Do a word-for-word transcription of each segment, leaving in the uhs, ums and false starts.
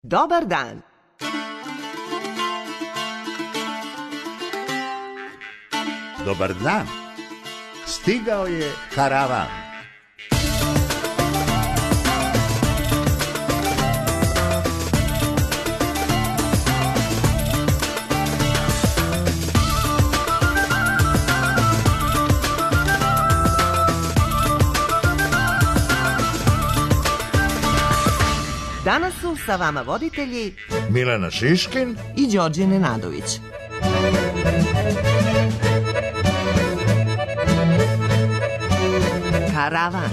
Dobar dan. Dobar dan. Stigao je karavan. Danas su sa vama voditelji Milena Šiškin i Đorđe Nenadović. Karavan.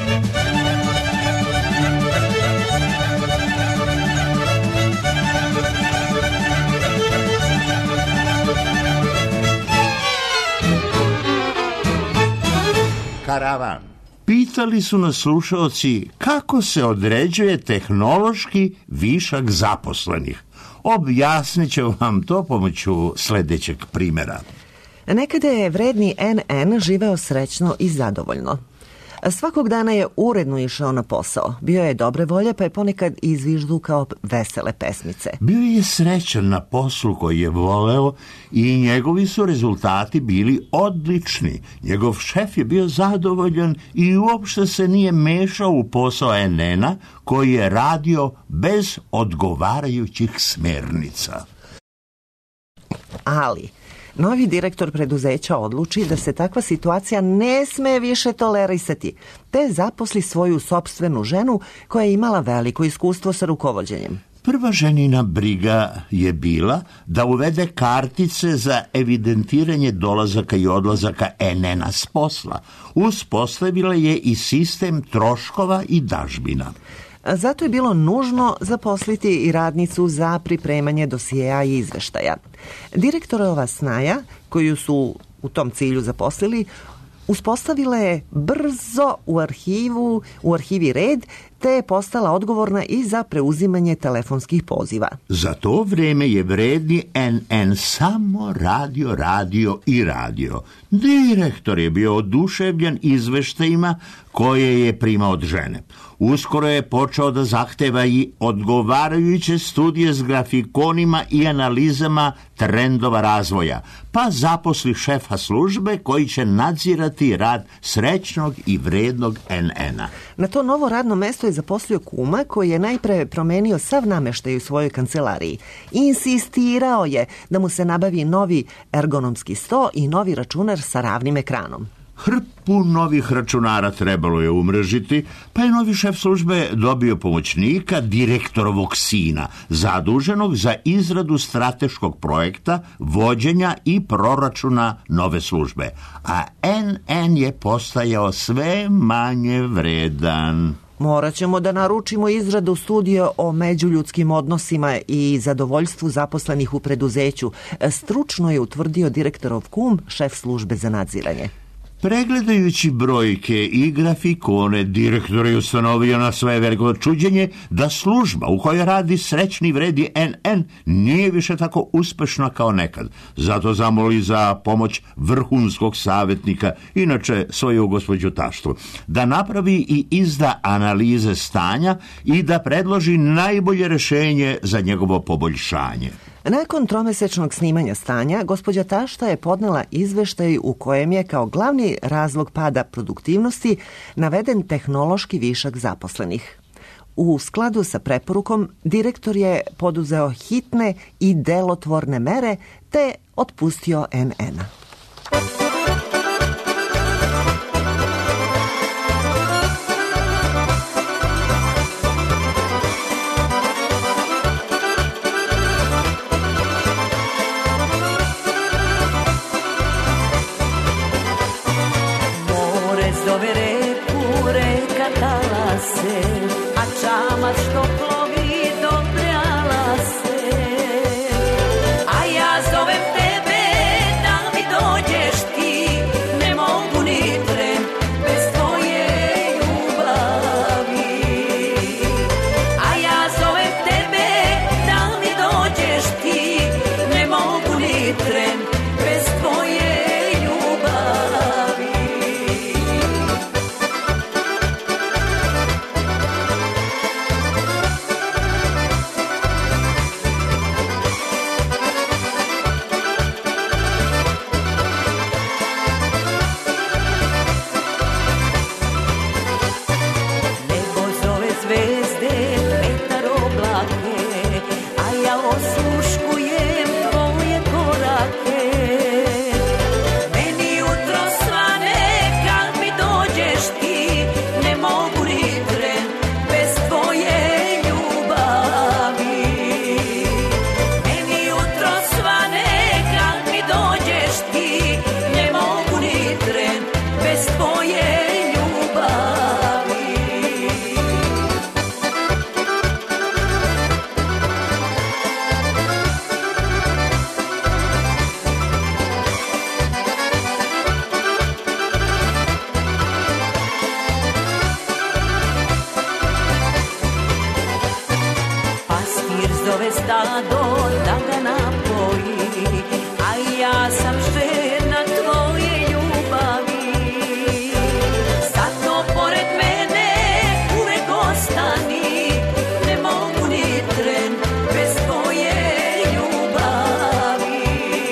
Karavan. Pitali su nas slušaoci kako se određuje tehnološki višak zaposlenih. Objasnit ću vam to pomoću sljedećeg primjera. Nekada je vredni en en živeo srećno i zadovoljno. Svakog dana je uredno išao na posao. Bio je dobre volje, pa je ponekad izviždukao vesele pesmice. Bio je srećan na poslu koji je voleo i njegovi su rezultati bili odlični. Njegov šef je bio zadovoljan i uopšte se nije mešao u posao en ena koji je radio bez odgovarajućih smernica. Ali novi direktor preduzeća odluči da se takva situacija ne sme više tolerisati, te zaposli svoju sopstvenu ženu koja je imala veliko iskustvo sa rukovođenjem. Prva ženina briga je bila da uvede kartice za evidentiranje dolazaka i odlazaka en ena s posla. Uspostavila je i sistem troškova i dažbina. Zato je bilo nužno zaposliti i radnicu za pripremanje dosijeja i izveštaja. Direktorova snaja, koju su u tom cilju zaposlili, uspostavila je brzo u arhivu, u arhivi red, te je postala odgovorna i za preuzimanje telefonskih poziva. Za to vrijeme je vredni en en samo radio, radio i radio. Direktor je bio oduševljen izveštajima koje je primao od žene. Uskoro je počeo da zahteva i odgovarajuće studije s grafikonima i analizama trendova razvoja, pa zaposli šefa službe koji će nadzirati rad srećnog i vrednog en ena. Na to novo radno mesto je zaposlio kuma koji je najpre promenio sav nameštaj u svojoj kancelariji. Insistirao je da mu se nabavi novi ergonomski sto i novi računar sa ravnim ekranom. Hrpu novih računara trebalo je umrežiti, pa je novi šef službe dobio pomoćnika, direktorovog sina, zaduženog za izradu strateškog projekta, vođenja i proračuna nove službe. A en en je postajao sve manje vredan. Morat ćemo da naručimo izradu studije o međuljudskim odnosima i zadovoljstvu zaposlenih u preduzeću. Stručno je utvrdio direktorov kum, šef službe za nadziranje. Pregledajući brojke i grafikone, direktor je ustanovio na svoje veliko čuđenje da služba u kojoj radi srećni vredi en en nije više tako uspešna kao nekad. Zato zamoli za pomoć vrhunskog savjetnika, inače svoju gospođu taštu, da napravi i izda analize stanja i da predloži najbolje rješenje za njegovo poboljšanje. Nakon tromesečnog snimanja stanja, gospođa tašta je podnela izveštaj u kojem je kao glavni razlog pada produktivnosti naveden tehnološki višak zaposlenih. U skladu sa preporukom, direktor je poduzeo hitne i delotvorne mere te otpustio en ena. Zove reku, reka talase, a čamac što plovi doprala se. A ja zovem tebe da mi dođeš ti, ne mogu ni tren bez tvoje ljubavi. A ja zovem tebe da mi dođeš ti, ne mogu ni tren bez tvoje ljubavi. pase stado da ga napoji, a ja sam žena tvoje ljubavi. Zato pored mene uvek ostani, ne mogu ni tren bez tvoje ljubavi.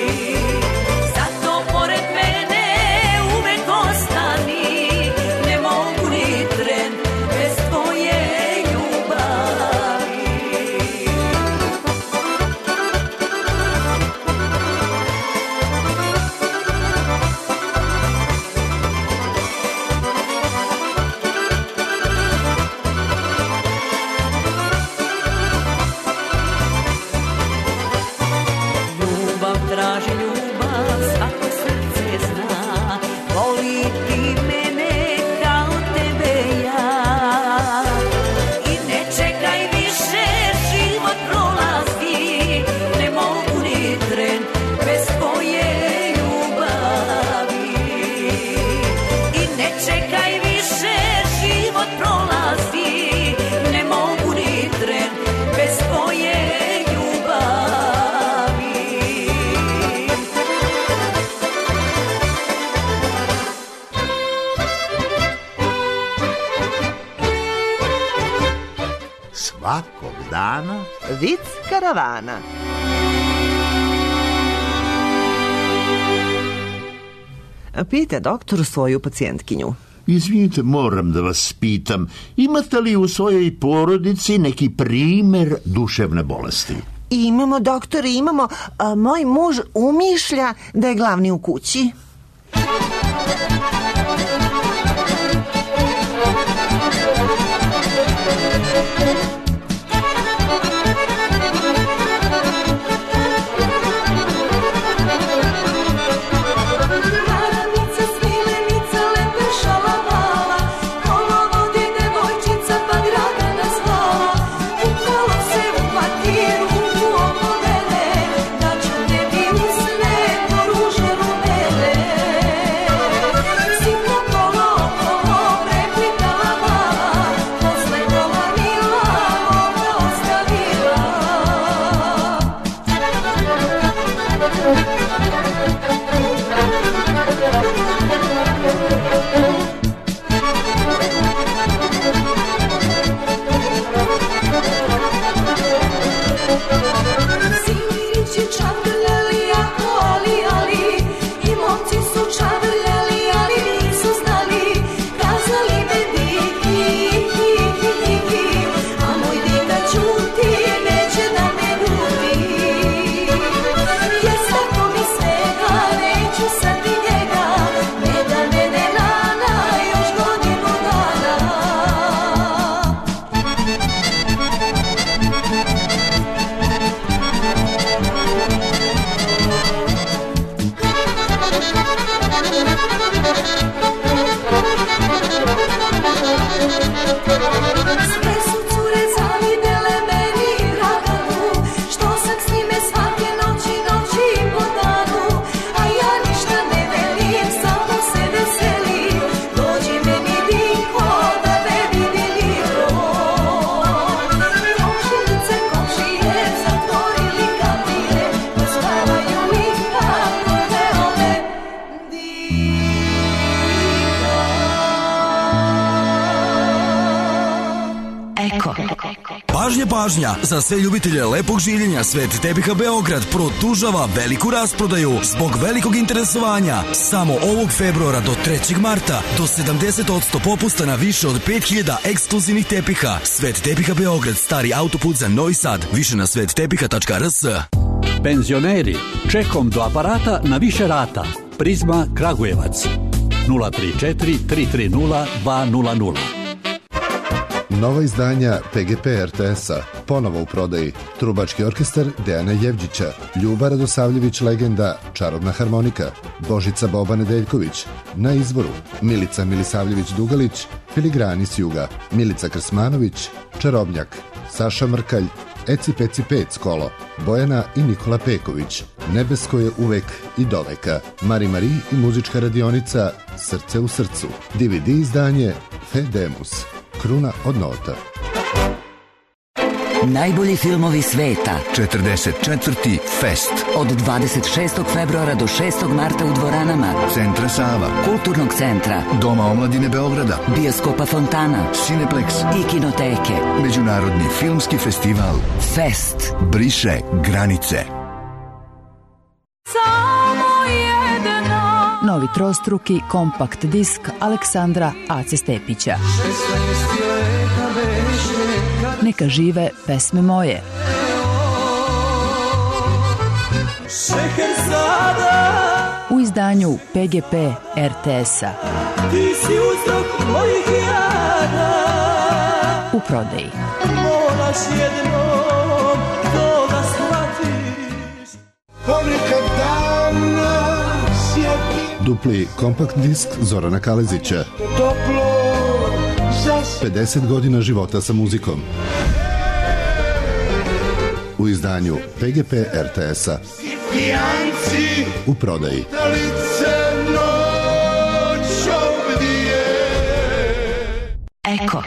Zato pored mene uvek ostani, ne mogu ni tren bez tvoje ljubavi. Ljubav traži ljubav, svako srce zna, voliti mene kao tebe ja. I ne čekaj više, život prolazi, ne mogu ni tren bez tvoje ljubavi. I ne čekaj više, život prolazi, ne mogu ni tren bez tvoje ljubavi. Svakog dana Vic karavana. Pita doktor svoju pacijentkinju. Izvinite, moram da vas pitam, imate li u svojoj porodici neki primer duševne bolesti? Imamo, doktore, imamo. A, moj muž umišlja da je glavni u kući. Radnica, smilenica, lepe šalavala, kolovodi devojčica pa grada nas zvala. Ukolo se u patiru oko mene, da ću tebi usne ko ruže rumene. Sitno kolo okolo preplitala mala, posle kola mila moga ostavila. Sindirići čavrljali jako ali ali, i momci su čavrljali ali nisu znali. Kazali me diki, diki, diki, a moj dika ćuti, neće da me ljubi. Jer svako mi svega, neću sad i njega, ne da mene nana još godinu dana. Sve su cure zavidele meni Draganu, što sam s njime svake noći, noći po danu. A ja ništa ne velim, samo se veselim, dođi meni diko da me vidi niko. Komšinice, komšije, zatvorili kapije, pospavaju mi kako ne ode Eko. Pažnja, pažnja! Za sve ljubitelje lepog življenja Svet tepiha Beograd produžava veliku rasprodaju zbog velikog interesovanja. Samo ovog februara do trećeg marta do sedamdeset posto popusta na više od pet hiljada ekskluzivnih tepiha. Svet tepiha Beograd, stari autoput za Novi Sad. Više na svet tepiha tačka r s. Penzioneri, čekom do aparata na više rata. Prizma Kragujevac nula tri četiri tri tri nula dva nula nula. Nova izdanja P G P R T S-a, ponovo u prodaji. Trubački orkestar Dejana Jevđića, Ljuba Radosavljević legenda, Čarobna harmonika, Božica Boba Nedeljković, Na izvoru, Milica Milisavljević Dugalić, Filigrani s juga, Milica Krsmanović, Čarobnjak, Saša Mrkalj, Eci Peci Pec kolo, Bojana i Nikola Peković, Nebesko je uvek i doveka, Mari Mari i muzička radionica Srce u srcu, D V D izdanje Fedemus, Kruna od nota. Najbolji filmovi sveta. četrdeset četvrti Fest. Od dvadeset šestog februara do šestog marta u dvoranama Centra Sava. Kulturnog centra, Doma omladine Beograda. Bioskopa Fontana Cineplex. i Kinoteke. Međunarodni filmski festival Fest. briše granice. Novi trostruki kompakt disk Aleksandra Ace Stepića. Neka žive pesme moje. U izdanju P G P R T S-a. U prodaji. Dupli kompakt disk Zorana Kalezića. pedeset godina života sa muzikom. U izdanju P G P R T S-a. U prodaji. Eko.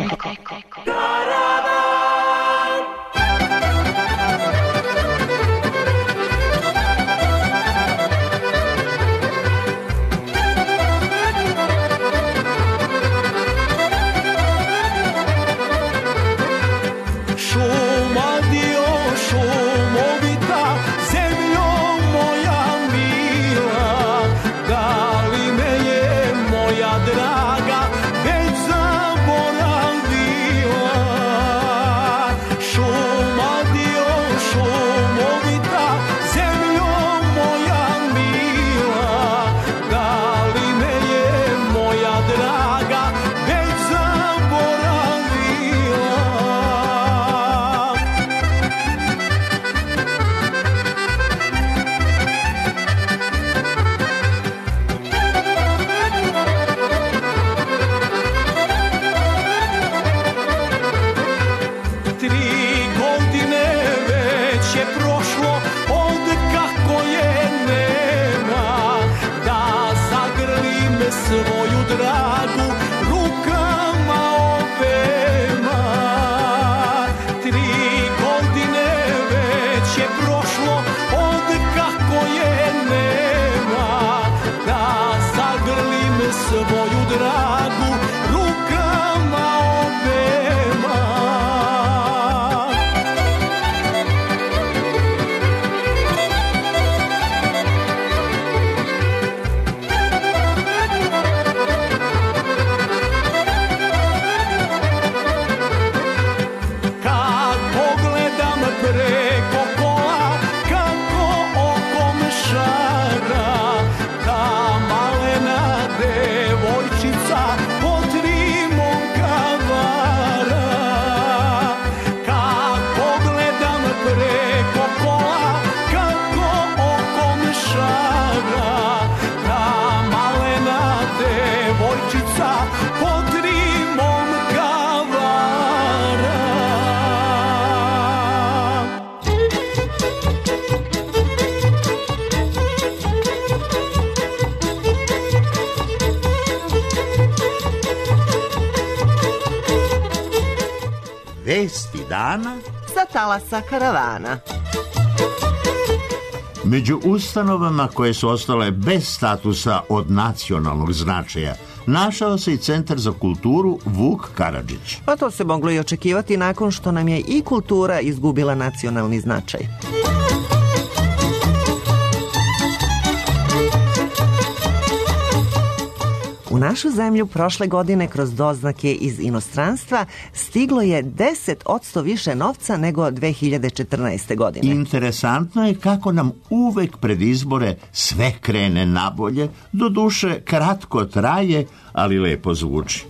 Vesti dana Sa talasa karavana. među ustanovama koje su ostale bez statusa od nacionalnog značaja našao se i Centar za kulturu Vuk Karadžić. Pa to se moglo i očekivati nakon što nam je i kultura izgubila nacionalni značaj. U našu zemlju prošle godine kroz doznake iz inostranstva stiglo je deset posto više novca nego dve hiljade četrnaeste. godine. Interesantno je kako nam uvek pred izbore sve krene nabolje, doduše kratko traje, ali lepo zvuči.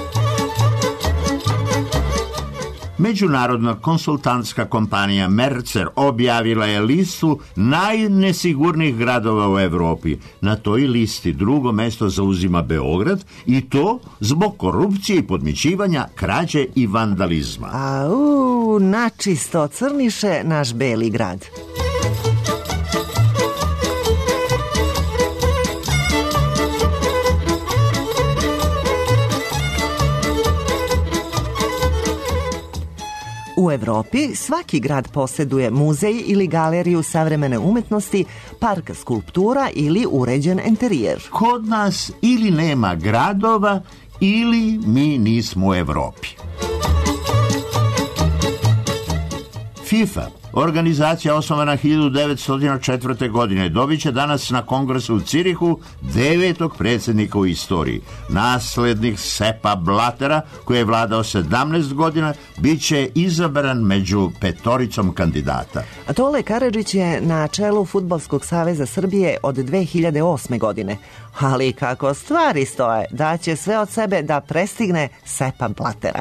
Međunarodna konsultantska kompanija Mercer objavila je listu najnesigurnijih gradova u Evropi. Na toj listi drugo mesto zauzima Beograd i to zbog korupcije i podmićivanja, krađe i vandalizma. Au, načisto crniše naš beli grad. U U Evropi svaki grad posjeduje muzej ili galeriju savremene umetnosti, park skulptura ili uređen enterijer. Kod nas ili nema gradova ili mi nismo u Evropi. FIFA, organizacija osnovana hiljadu devetsto četvrte. godine, dobit će danas na kongresu u Cirihu devetog predsjednika u istoriji. Naslednik Seppa Blattera, koji je vladao sedamnaest godina, bit će izabran među petoricom kandidata. Tole Karadžić je na čelu Fudbalskog saveza Srbije od dve hiljade osme. godine. Ali kako stvari stoje, daće sve od sebe da prestigne Seppa Blattera.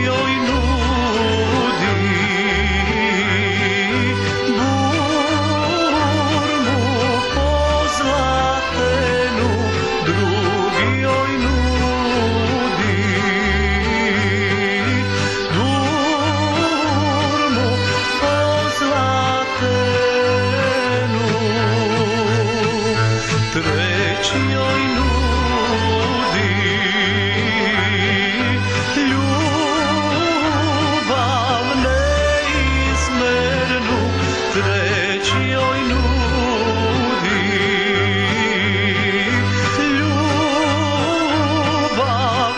joj nudi burmu pozlatenu, drugi joj nudi burmu pozlatenu, treći joj nudi ljubav neizmernu, treći joj nudi ljubav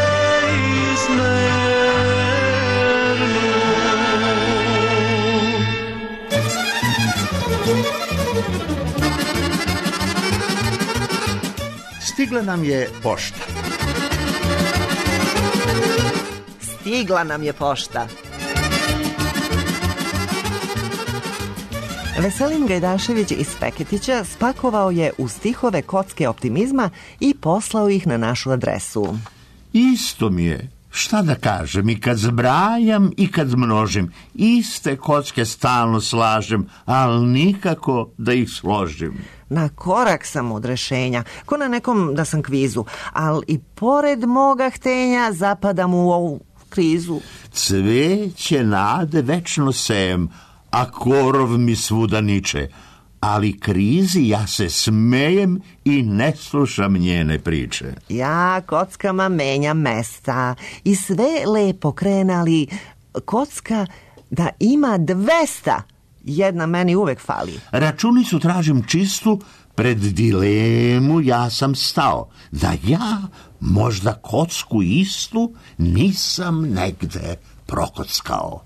neizmernu. Stigla nam je pošta. Stigla nam je pošta. Veselin Gajdašević iz Feketića spakovao je u stihove kocke optimizma i poslao ih na našu adresu. Isto mi je. Šta da kažem, i kad zbrajam i kad množim, iste kocke stalno slažem, ali nikako da ih složim. Na korak sam od rešenja, ko na nekom da sam kvizu, ali i pored moga htenja zapadam u ovu krizu. Cveće nade večno sejem, a korov mi svuda niče, ali krizi ja se smejem i ne slušam njene priče. Ja kockama menjam mesta i sve lepo krenali, kocka da ima dvesta, jedna meni uvek fali. Računicu tražim čistu, pred dilemu ja sam stao, da ja možda kocku istu nisam negde prokockao.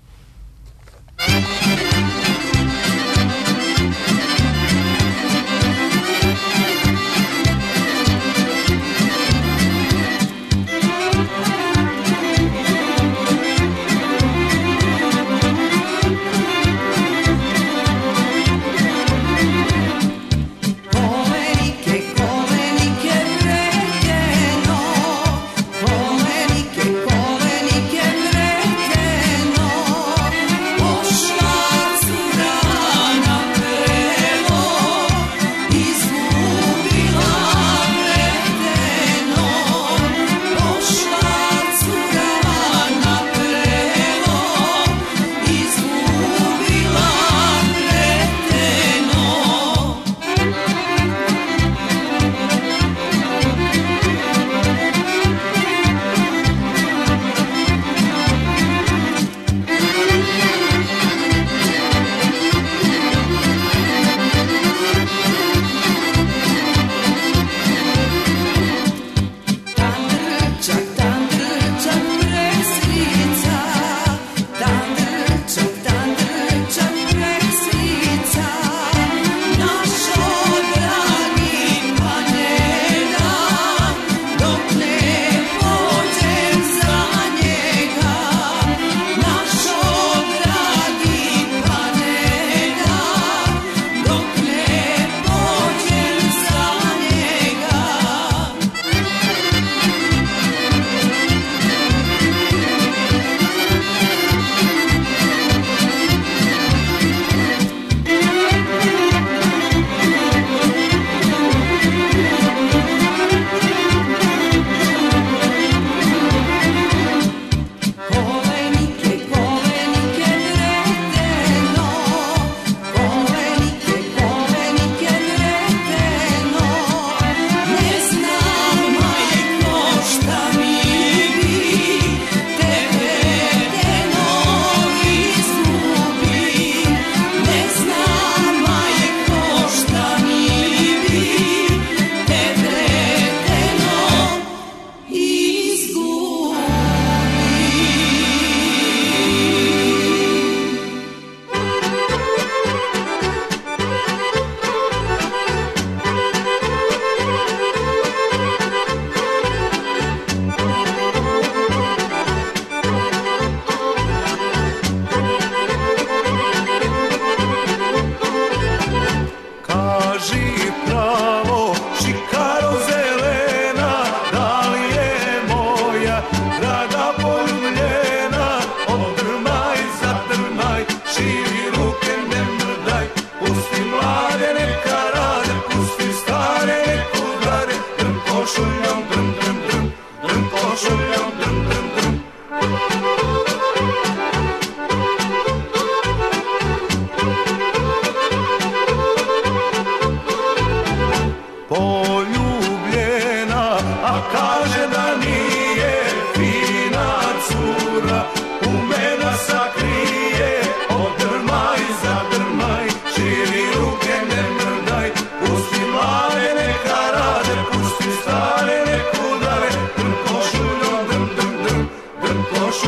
Pošla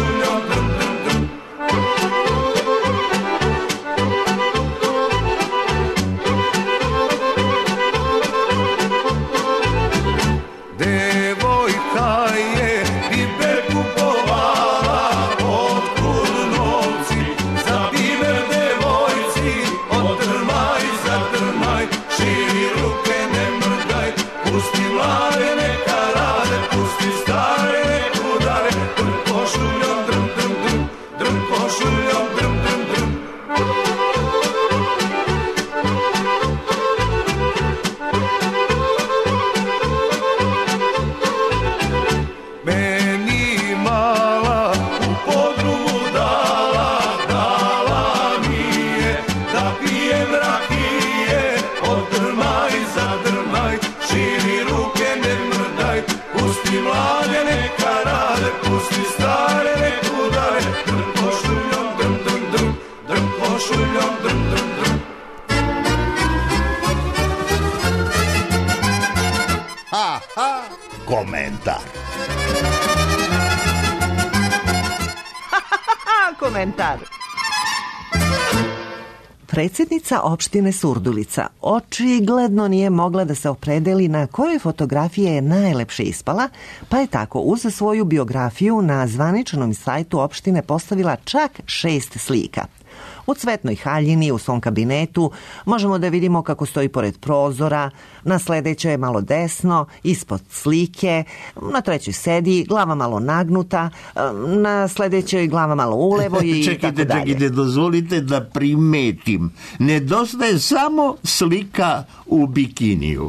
košuljom, drum, drum, drum. Devojka je biber kupovala, otkud novci za biber devojci, otrmaj, zatrmaj, širi ruke ne mrdaj, pusti mlade neka rade, pusti stare nek udare, drm košuljom, drm, drm, drm, drm košuljom, drm, drm, drm. Meni mala u podrumu dala, dala mi je da pijem rakije, odrmaj, zadrmaj, širi ruke ne mrdaj, pusti mlade neka rade, pusti stare nek udare, drm košuljom, drm, drm, drm, drm košuljom, drm, drm, drm. Ha, ha, komentar. Komentar. Predsjednica opštine Surdulica očigledno nije mogla da se opredeli na kojoj fotografiji je najlepše ispala, pa je tako uz svoju biografiju na zvaničnom sajtu opštine postavila čak šest slika. U cvetnoj haljini u svom kabinetu možemo da vidimo kako stoji pored prozora, na sledećoj je malo desno, ispod slike, na trećoj sedi, glava malo nagnuta, na sledećoj glava malo ulevo i čekajte, tako dalje. Čekajte, dozvolite da primetim. Nedostaje samo slika u bikiniju.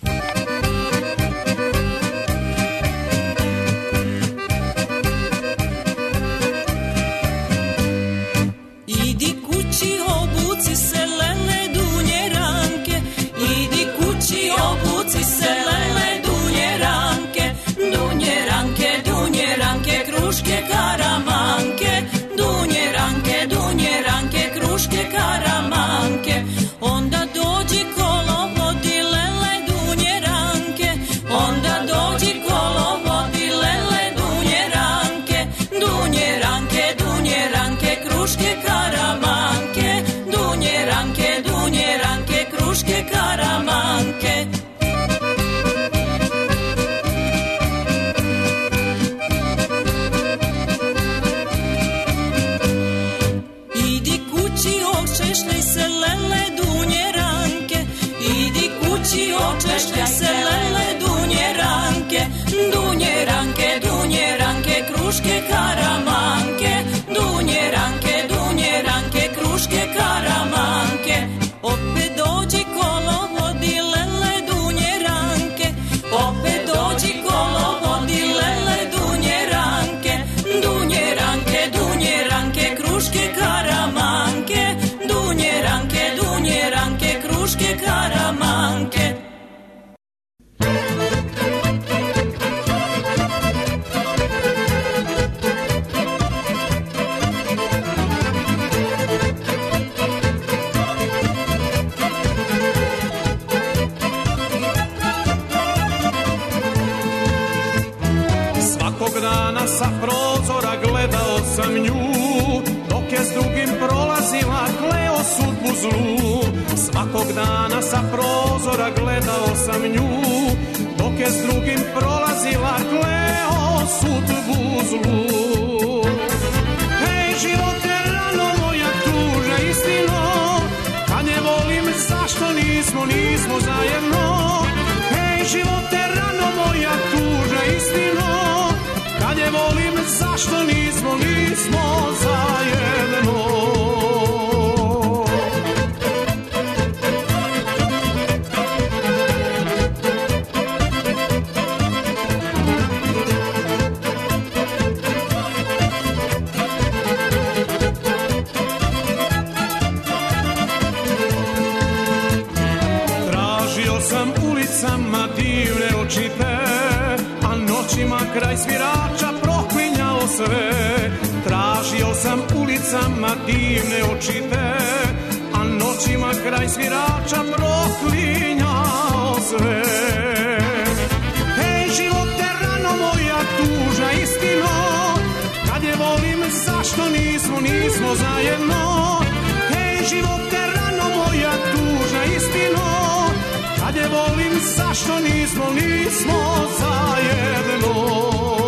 Idi kući, obuci se lele dunje ranke, idi kući, obuci se lele dunje ranke, dunje ranke, dunje ranke, kruške karamanke, dunje ranke, dunje ranke, kruške karamanke, onda dođi kolovodi lele dunje ranke, onda dođi kolovodi lele dunje ranke, dunje ranke, dunje ranke, kruške karamanke, dunje ranke, dunje ranke, kruške karamanke. Idi kući, očešljaj se lele dunje ranke, idi kući, očešljaj se lele dunje ranke, dunje ranke, dunje ranke, kruške karamanke, dunje ranke, dunje ranke, kruške karamanke. Opet dođi kolovodi lele dunje ranke, opet dođi kolovodi lele dunje ranke, dunje ranke, dunje ranke, kruške karamanke, dunje ranke, dunje ranke, kruške karamanke. Svakog dana sa prozora gledao sam nju, dok je s drugim prolazila, kleo sudbu zlu. Svakog dana sa prozora gledao sam nju, dok je s drugim prolazila, kleo sudbu zlu. Hej, živote rano moja tužna istino, kad ne volim zašto nismo, nismo zajedno. Hej, živote rano moja tužna istino, kad je volim zašto nismo, nismo zajedno. Tražio sam ulicama divne očite, a noćima kraj svirača proklinjao sve. Tražio sam ulicama divne očite, a noćima kraj svirača proklinjao sve. Hej, živote rano moja tužna istino, kad je volim, zašto nismo, nismo zajedno. Hej, živote rano moja tužna istino. Kad je volim, zašto nismo, nismo zajedno.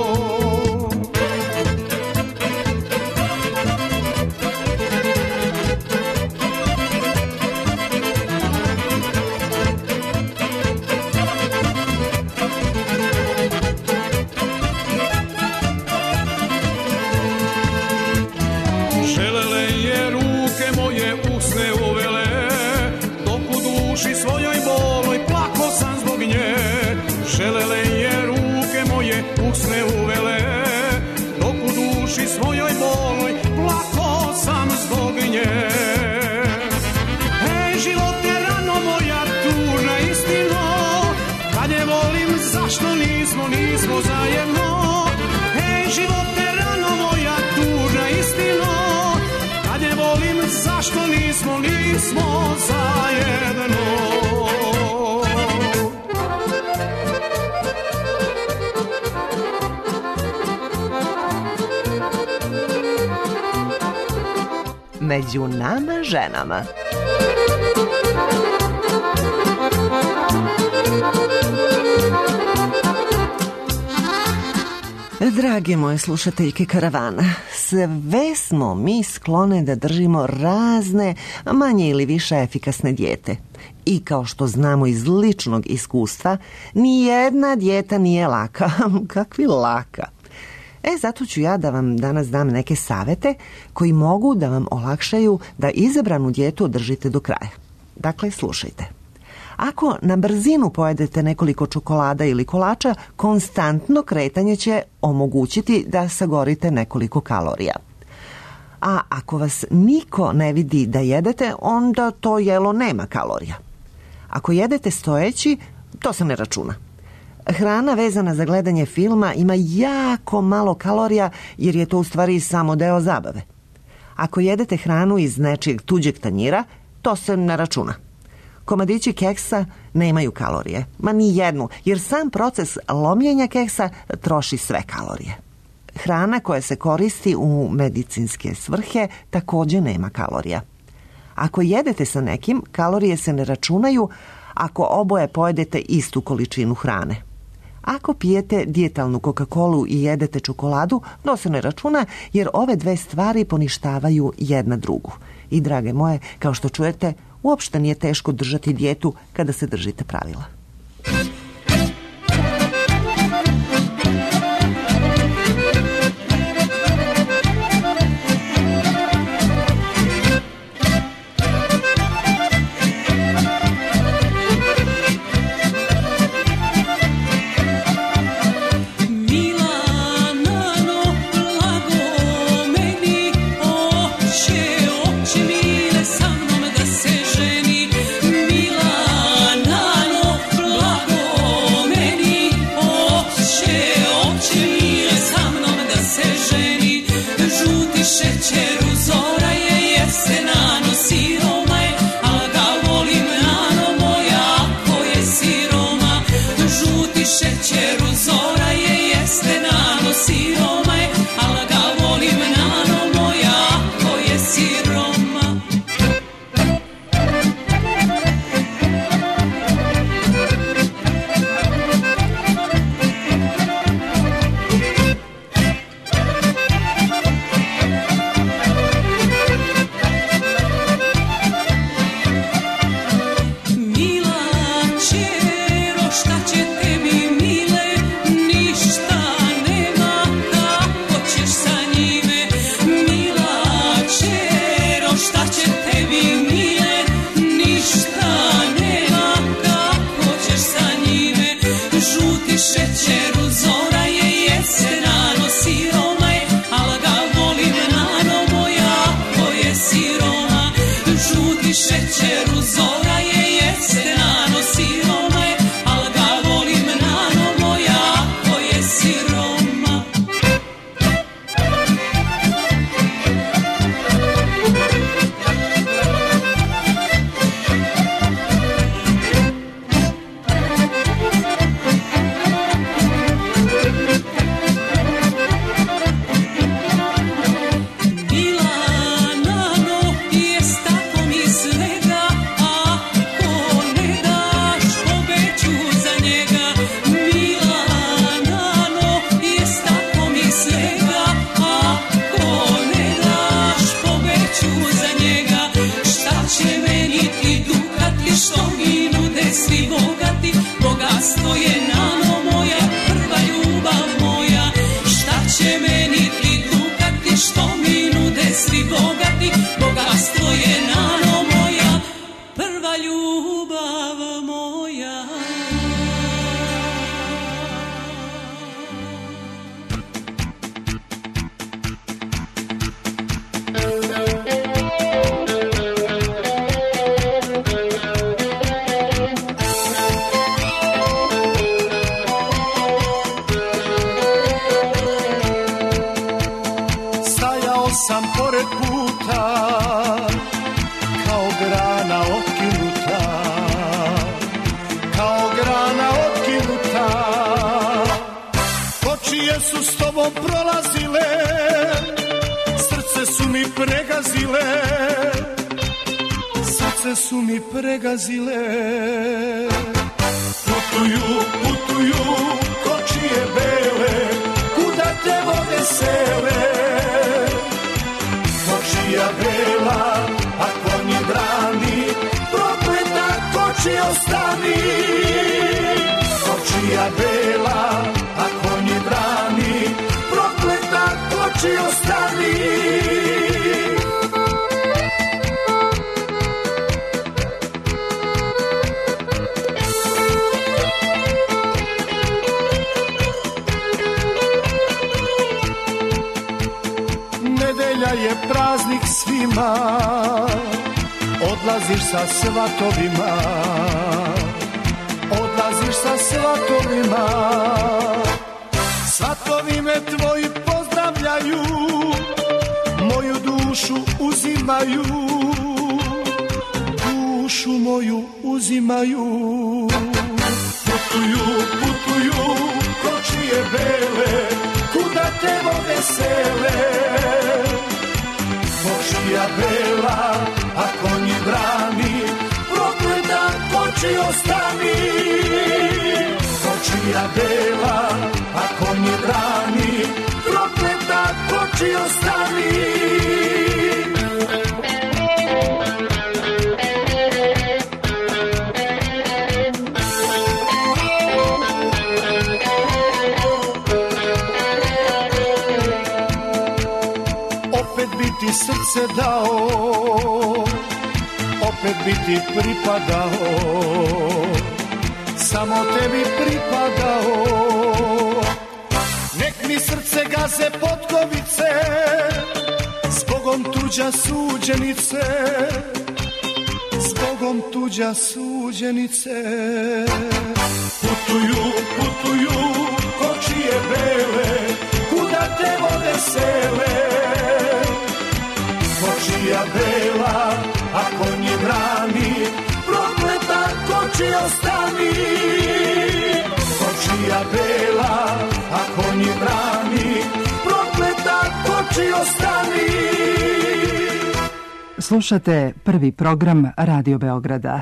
Svojoj boloj plako sam zbog nje. Želele je ruke moje usne uvele, dok u duši svojoj boloj plako sam zbog nje. Hej, živote rano moja tužna istino. Kad je volim, zašto nismo, nismo zajedno. Hej, živote rano moja tužna istino. Kad je volim, zašto nismo, nismo zajedno. Među nama ženama. Drage moje slušateljke karavana, sve smo mi sklone da držimo razne, manje ili više efikasne dijete. I kao što znamo iz ličnog iskustva, ni jedna dijeta nije laka. Kakvi laka? E, zato ću ja da vam danas dam neke savete koji mogu da vam olakšaju da izabranu dijetu održite do kraja. Dakle, slušajte. Ako na brzinu pojedete nekoliko čokolada ili kolača, konstantno kretanje će omogućiti da sagorite nekoliko kalorija. A ako vas niko ne vidi da jedete, onda to jelo nema kalorija. Ako jedete stojeći, to se ne računa. Hrana vezana za gledanje filma ima jako malo kalorija jer je to u stvari samo deo zabave. Ako jedete hranu iz nečijeg tuđeg tanjira, to se ne računa. Komadići keksa nemaju kalorije, ma ni jednu, jer sam proces lomljenja keksa troši sve kalorije. Hrana koja se koristi u medicinske svrhe također nema kalorija. Ako jedete sa nekim, kalorije se ne računaju ako oboje pojedete istu količinu hrane. Ako pijete dijetalnu Coca-Colu i jedete čokoladu, to se ne računa jer ove dve stvari poništavaju jedna drugu. I drage moje, kao što čujete, uopšte nije teško držati dijetu kada se držite pravila. bude svi bogati, bogatstvo je nano moja, prva ljubav moja. Sam pored puta, kao grana otkinuta, kao grana otkinuta. Kočije su s tobom prolazile, srce su mi pregazile, srce su mi pregazile. Putuju, putuju, kočije bele, kuda te vode sele. Kočija bela, a konji brani, prokleta koči ostani. Kočija bela, a konji brani, prokleta koči ostani. Je praznik svima, odlaziš sa svatovima, odlaziš sa svatovima. Svatovi me tvoji pozdravljaju, moju dušu uzimaju, dušu moju uzimaju. Putuju, putuju, kočije bele, kuda te vode sele. Kočija bela, a konji brani, prokleta koči ostani. Kočija bela, a konji brani, prokleta koči ostani. Ti srce dao, opet bi ti pripadao, samo tebi pripadao. Nek mi srce gaze potkovice, zbogom tuđa suđenice, zbogom tuđa suđenice. Putuju, putuju, kočije bele, kuda te vode sele. Kočija bela, a konji brani, prokleta koči ostani. Kočija bela, a konji brani, prokleta koči ostani. Slušate prvi program Radio Beograda.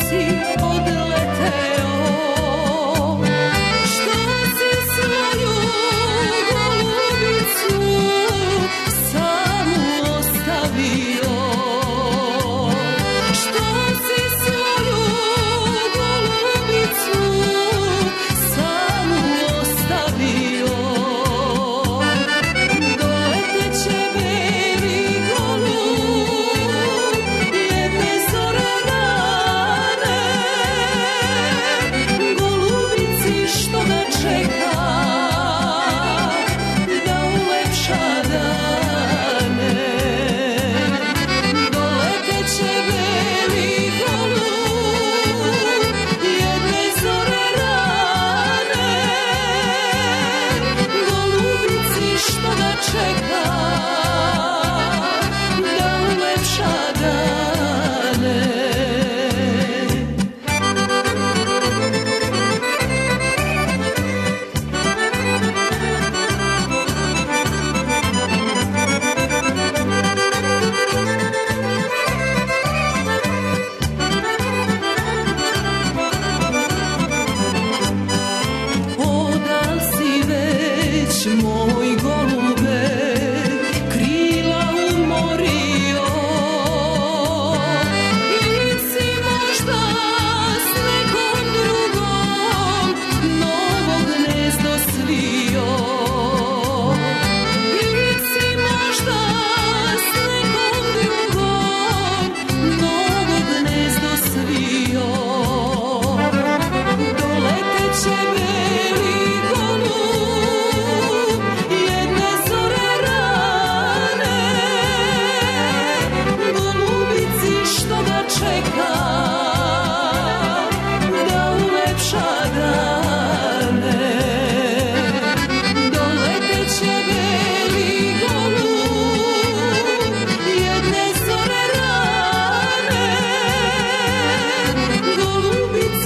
Odleteo, što si svoju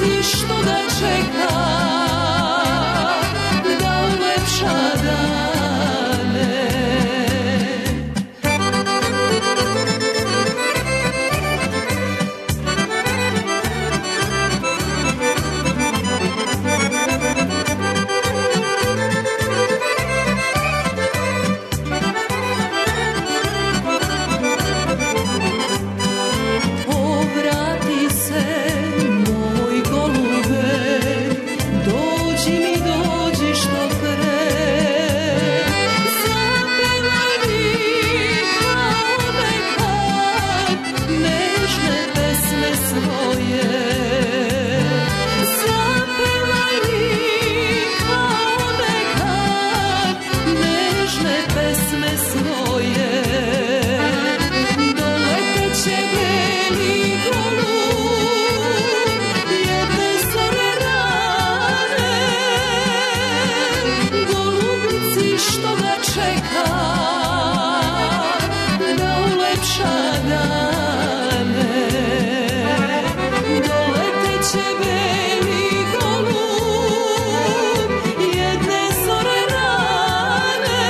golubici što ga čeka da ulepša dane. Povrati se, moj golube, dođi mi, dođi što pre. Zapevaj mi kao nekad nežne pesme svoje. Zapevaj mi kao nekad nežne pesme svoje. Doleteće beli golub jedne zore rane, golubici što ga čeka da ulepša dane. Doleteće beli golub jedne zore rane,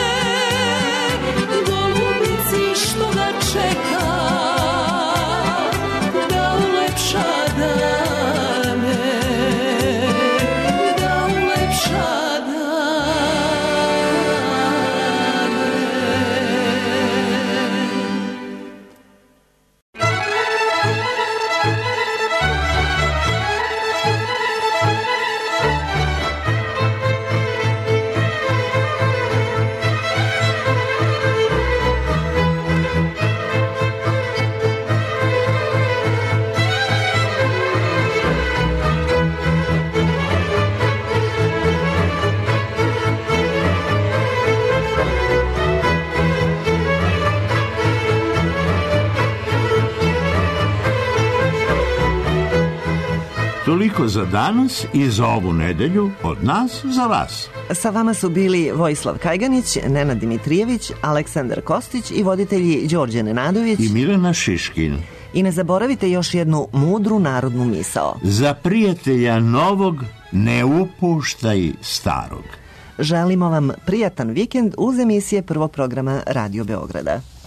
golubici što ga čeka da ulepša dane, da ulepša dane. Toliko za danas i za ovu nedelju od nas za vas. Sa vama su bili Vojislav Kajganić, Nenad Dimitrijević, Aleksandar Kostić i voditelji Đorđe Nenadović. I Milena Šiškin. I ne zaboravite još jednu mudru narodnu misao. Za prijatelja novog ne upuštaj starog. Želimo vam prijatan vikend uz emisije Prvog programa Radio Beograda.